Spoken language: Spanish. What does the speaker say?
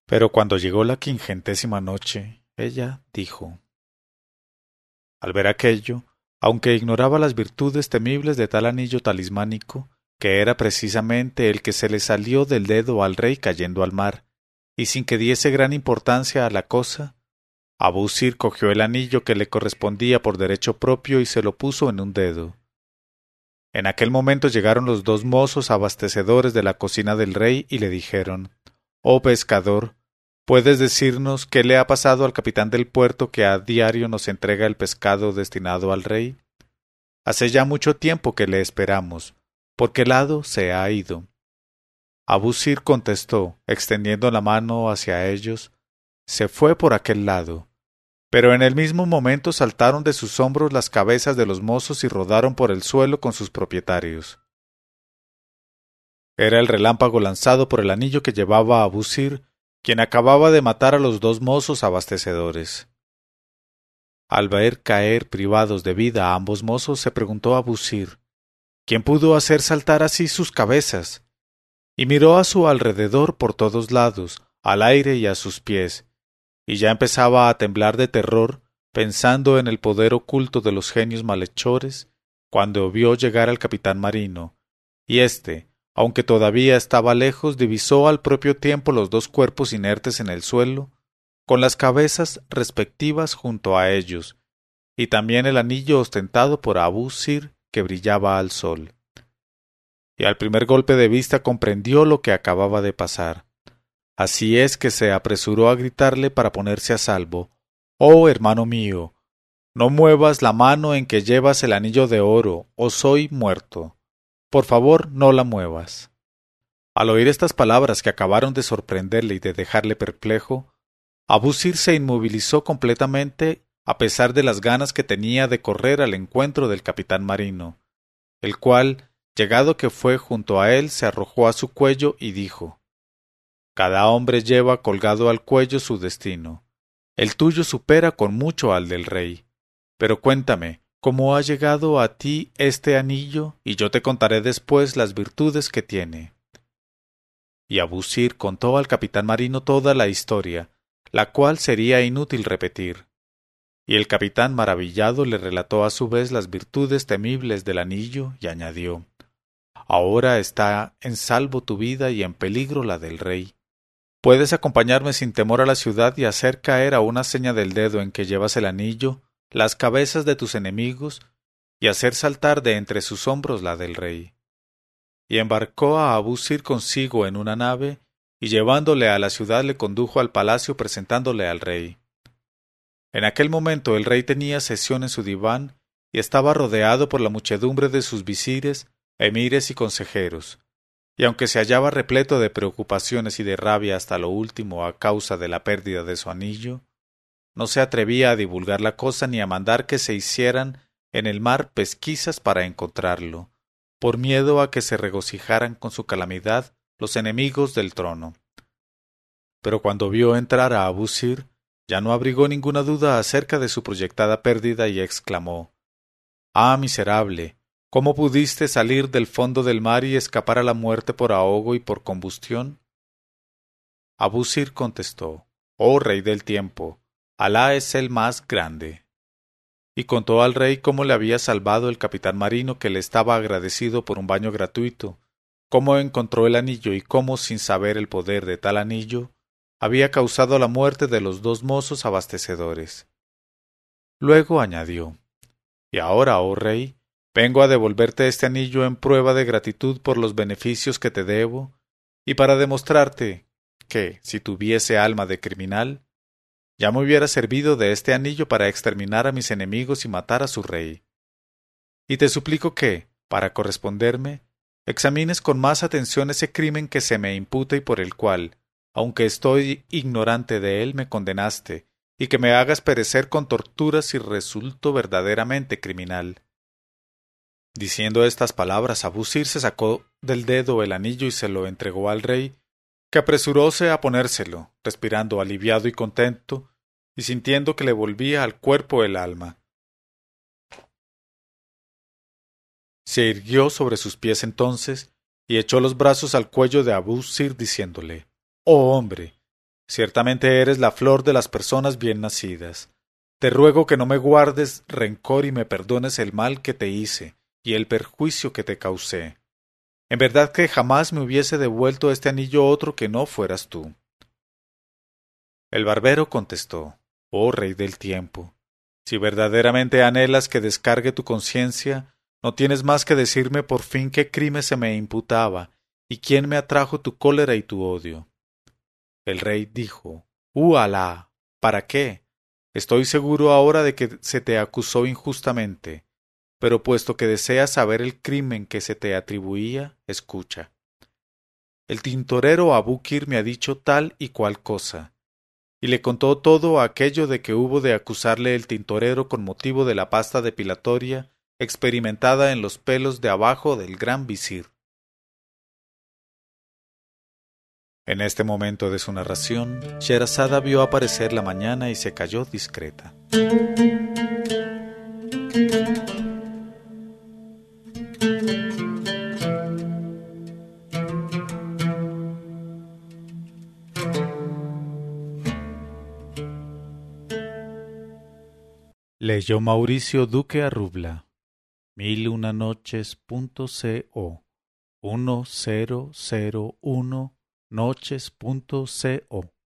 Pero cuando llegó la 50ª noche, ella dijo: Al ver aquello, aunque ignoraba las virtudes temibles de tal anillo talismánico, que era precisamente el que se le salió del dedo al rey cayendo al mar, y sin que diese gran importancia a la cosa, Abú-Sir cogió el anillo que le correspondía por derecho propio y se lo puso en un dedo. En aquel momento llegaron los dos mozos abastecedores de la cocina del rey y le dijeron: Oh pescador, ¿puedes decirnos qué le ha pasado al capitán del puerto que a diario nos entrega el pescado destinado al rey? Hace ya mucho tiempo que le esperamos. ¿Por qué lado se ha ido? Abú-Sir contestó, extendiendo la mano hacia ellos: Se fue por aquel lado. Pero en el mismo momento saltaron de sus hombros las cabezas de los mozos y rodaron por el suelo con sus propietarios. Era el relámpago lanzado por el anillo que llevaba Abú-Sir, quien acababa de matar a los dos mozos abastecedores. Al ver caer privados de vida a ambos mozos, se preguntó Abú-Sir: ¿quién pudo hacer saltar así sus cabezas? Y miró a su alrededor por todos lados, al aire y a sus pies, y ya empezaba a temblar de terror, pensando en el poder oculto de los genios malhechores, cuando vio llegar al capitán marino, y éste, aunque todavía estaba lejos, divisó al propio tiempo los dos cuerpos inertes en el suelo, con las cabezas respectivas junto a ellos, y también el anillo ostentado por Abú-Sir que brillaba al sol. Y al primer golpe de vista comprendió lo que acababa de pasar. Así es que se apresuró a gritarle para ponerse a salvo: «Oh, hermano mío, no muevas la mano en que llevas el anillo de oro, o soy muerto. Por favor, no la muevas». Al oír estas palabras que acabaron de sorprenderle y de dejarle perplejo, Abú-Sir se inmovilizó completamente a pesar de las ganas que tenía de correr al encuentro del capitán marino, el cual, llegado que fue junto a él, se arrojó a su cuello y dijo: «Cada hombre lleva colgado al cuello su destino. El tuyo supera con mucho al del rey. Pero cuéntame, ¿cómo ha llegado a ti este anillo? Y yo te contaré después las virtudes que tiene». Y Abú-Sir contó al capitán marino toda la historia, la cual sería inútil repetir. Y el capitán maravillado le relató a su vez las virtudes temibles del anillo y añadió: «Ahora está en salvo tu vida y en peligro la del rey. Puedes acompañarme sin temor a la ciudad y hacer caer a una seña del dedo en que llevas el anillo las cabezas de tus enemigos y hacer saltar de entre sus hombros la del rey». Y embarcó a Abú-Sir consigo en una nave, y llevándole a la ciudad le condujo al palacio presentándole al rey. En aquel momento el rey tenía sesión en su diván y estaba rodeado por la muchedumbre de sus visires, emires y consejeros, y aunque se hallaba repleto de preocupaciones y de rabia hasta lo último a causa de la pérdida de su anillo, no se atrevía a divulgar la cosa ni a mandar que se hicieran en el mar pesquisas para encontrarlo, por miedo a que se regocijaran con su calamidad los enemigos del trono. Pero cuando vio entrar a Abú-Sir, ya no abrigó ninguna duda acerca de su proyectada pérdida y exclamó: «¡Ah, miserable! ¿Cómo pudiste salir del fondo del mar y escapar a la muerte por ahogo y por combustión?» Abú-Sir contestó: «Oh rey del tiempo, Alá es el más grande». Y contó al rey cómo le había salvado el capitán marino, que le estaba agradecido por un baño gratuito, cómo encontró el anillo y cómo, sin saber el poder de tal anillo, había causado la muerte de los dos mozos abastecedores. Luego añadió: «Y ahora, oh rey, vengo a devolverte este anillo en prueba de gratitud por los beneficios que te debo, y para demostrarte que, si tuviese alma de criminal, ya me hubiera servido de este anillo para exterminar a mis enemigos y matar a su rey. Y te suplico que, para corresponderme, examines con más atención ese crimen que se me imputa y por el cual, aunque estoy ignorante de él, me condenaste, y que me hagas perecer con torturas si resulto verdaderamente criminal». Diciendo estas palabras, Abú-Sir se sacó del dedo el anillo y se lo entregó al rey, que apresuróse a ponérselo, respirando aliviado y contento, y sintiendo que le volvía al cuerpo el alma. Se irguió sobre sus pies entonces, y echó los brazos al cuello de Abú-Sir diciéndole: «Oh hombre, Ciertamente eres la flor de las personas bien nacidas. Te ruego que no me guardes rencor y me perdones el mal que te hice y el perjuicio que te causé. En verdad que jamás me hubiese devuelto este anillo otro que no fueras tú. El barbero contestó: Oh rey del tiempo, si verdaderamente anhelas que descargue tu conciencia, no tienes más que decirme por fin qué crimen se me imputaba y quién me atrajo tu cólera y tu odio. El rey dijo: Alá, ¿para qué? Estoy seguro ahora de que se te acusó injustamente, pero puesto que deseas saber el crimen que se te atribuía, escucha. El tintorero Abukir me ha dicho tal y cual cosa, y le contó todo aquello de que hubo de acusarle el tintorero con motivo de la pasta depilatoria experimentada en los pelos de abajo del gran visir. En este momento de su narración, Sherazada vio aparecer la mañana y se calló discreta. Leyó Mauricio Duque Arrubla. 1001noches.co 1001noches.co